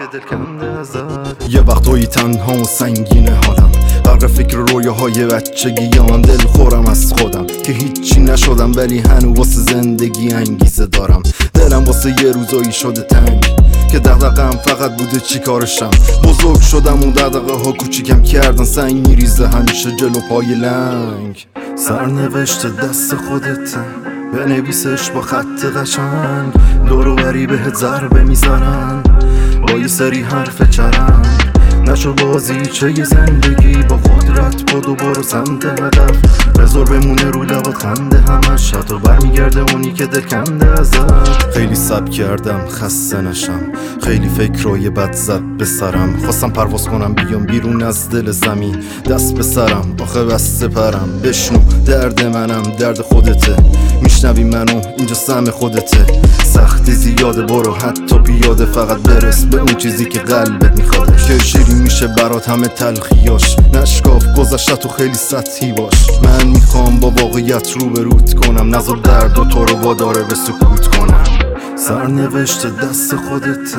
دل کنده ازت. یه وقتایی تنها و سنگین حالم، غرق فکر رویاهای بچگیام، دل خورم از خودم که هیچی نشدم ولی هنو واسه زندگی انگیزه دارم. دلم واسه یه روزایی شده تنگ که دغدغه‌ام فقط بوده چی کارشم. بزرگ شدم و دغدغه ها کوچیکم کردن سنگ میریزه همیشه جلو پای لنگ. سرنوشت دست خودته، بنویسش با خط قشنگ، دور و بری بهت ضربه میزنن با یه سری حرف چرند. نشو بازی چه یه زندگی با قدرت، بدو برو سمت هدف، بذار بمونه رو لبات خنده همش، حتی برمیگرده اونی که دل کنده ازت. خیلی صبر کردم خسته نشم، خیلی فکرای بد زد به سرم، خواستم پرواز کنم بیام بیرون از دل زمین، دست به سرم آخه بسته پرم. بشنو درد منم درد خودته، میشنوی منو اینجا سهم خودته. سختی زیاده برو حتی پیاده، فقط برس به اون چیزی که قلبت میخواد، که شیرین میشه برات همه تلخیاش. نشکاف گذشت و خیلی سطحی باش، من میخوام با واقعیت روبروت کنم، نذار درد و تو رو واداره به سکوت کنم. سرنوشت دست خودته،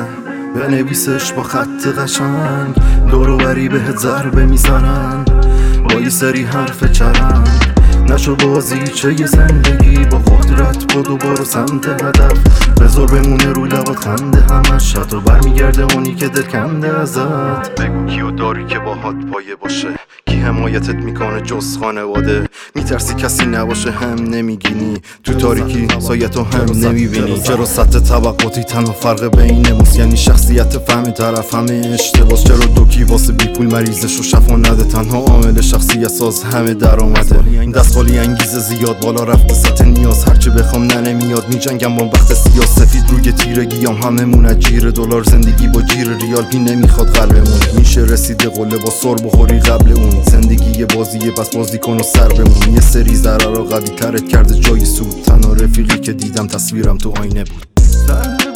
بنویسش با خط قشنگ، دور و بری بهت ضربه میزنن با یه سری حرف چرند. نشو بازی چه یه زندگی با قدرت، بدو برو سمت هدف، بذار بمونه رو لبات خنده همش، حتی برمیگرده اونی که دل کنده ازت. بگو کیو داری که باهات پایه باشه، کی حمایتت میکنه جز خانواده، میترسی کسی نباشه هم نمیگینی، تو تاریکی سایتو هم نمیبینی. چرا سطح طبقاتی تنها فرق بینموست، یعنی شخصیت فهم طرف همه اشتباس. چرا دوکی واسه بی پول مریضش و شفا نده، تنها عامل شخصیت ساز همه درآمده. دستخالی انگیزه زیاد بالا رفته سطح نیاز، هرچی بخوام نمیاد میجنگم با وقت سیاه سفید روی تیرگیام، هممون از جیر دلار زندگی با جیر ریال بی نمیخواد قلبمون. میشه رسیده قله با سر بخوری قبل اون، زندگی یه بازیه بس بازی کن و سر بمون. یه سری ضررها قوی ترت کرده جای سود، تنها رفیقی که دیدم تصویرم تو آینه بود.